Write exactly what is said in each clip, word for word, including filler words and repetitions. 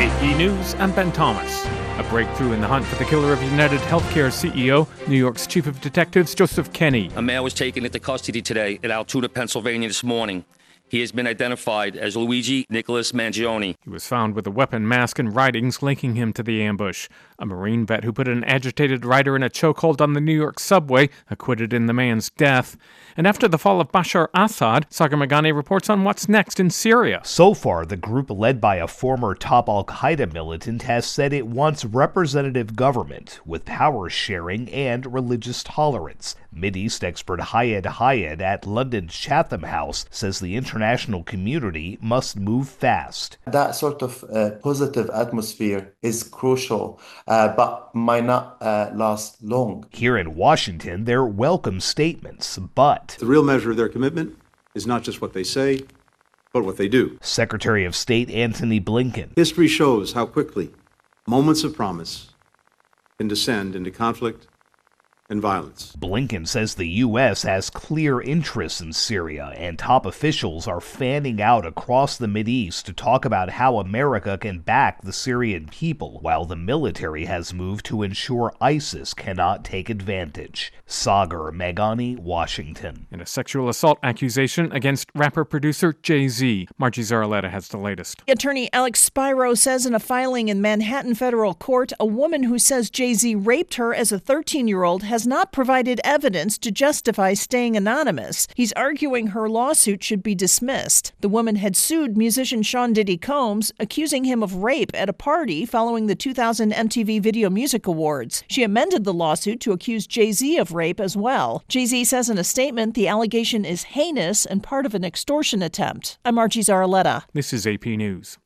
A P News, I'm Ben Thomas. A breakthrough in the hunt for the killer of United Healthcare C E O, New York's chief of detectives, Joseph Kenney. A man was taken into custody today in Altoona, Pennsylvania this morning. He has been identified as Luigi Nicholas Mangione. He was found with a weapon, mask, and writings linking him to the ambush. A Marine vet who put an agitated rider in a chokehold on the New York subway acquitted in the man's death. And after the fall of Bashar Assad, Sagar Meghani reports on what's next in Syria. So far, the group led by a former top al-Qaeda militant has said it wants representative government with power sharing and religious tolerance. Mideast expert Hayed Hayed at London's Chatham House says the international community must move fast. That sort of uh, positive atmosphere is crucial, uh, but might not uh, last long. Here in Washington, they're welcome statements, but the real measure of their commitment is not just what they say, but what they do. Secretary of State Antony Blinken. History shows how quickly moments of promise can descend into conflict and violence. Blinken says the U S has clear interests in Syria, and top officials are fanning out across the Mideast to talk about how America can back the Syrian people, while the military has moved to ensure ISIS cannot take advantage. Sagar Meghani, Washington. In a sexual assault accusation against rapper-producer Jay-Z, Margie Zaraletta has the latest. Attorney Alex Spiro says in a filing in Manhattan federal court, a woman who says Jay-Z raped her as a thirteen-year-old has not provided evidence to justify staying anonymous. He's arguing her lawsuit should be dismissed. The woman had sued musician Sean Diddy Combs, accusing him of rape at a party following the two thousand M T V Video Music Awards. She amended the lawsuit to accuse Jay-Z of rape as well. Jay-Z says in a statement the allegation is heinous and part of an extortion attempt. I'm Margie Zaraletta. This is A P News.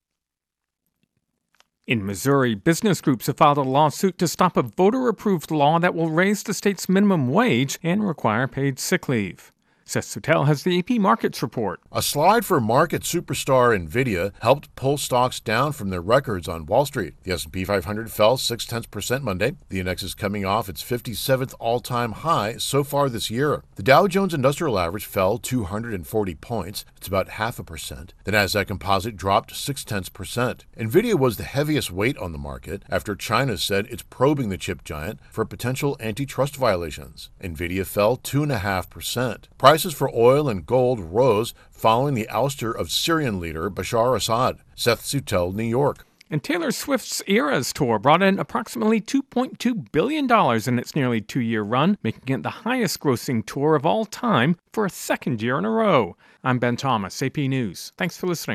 In Missouri, business groups have filed a lawsuit to stop a voter-approved law that will raise the state's minimum wage and require paid sick leave. Seth Suttel has the A P Markets report. A slide for market superstar NVIDIA helped pull stocks down from their records on Wall Street. The S and P five hundred fell six tenths percent Monday. The index is coming off its fifty-seventh all-time high so far this year. The Dow Jones Industrial Average fell two hundred forty points. It's about half a percent. The Nasdaq Composite dropped six tenths percent. NVIDIA was the heaviest weight on the market after China said it's probing the chip giant for potential antitrust violations. NVIDIA fell two point five percent. Prices for oil and gold rose following the ouster of Syrian leader Bashar Assad. Seth Suttel, New York. And Taylor Swift's Eras Tour brought in approximately two point two billion dollars in its nearly two-year run, making it the highest-grossing tour of all time for a second year in a row. I'm Ben Thomas, A P News. Thanks for listening.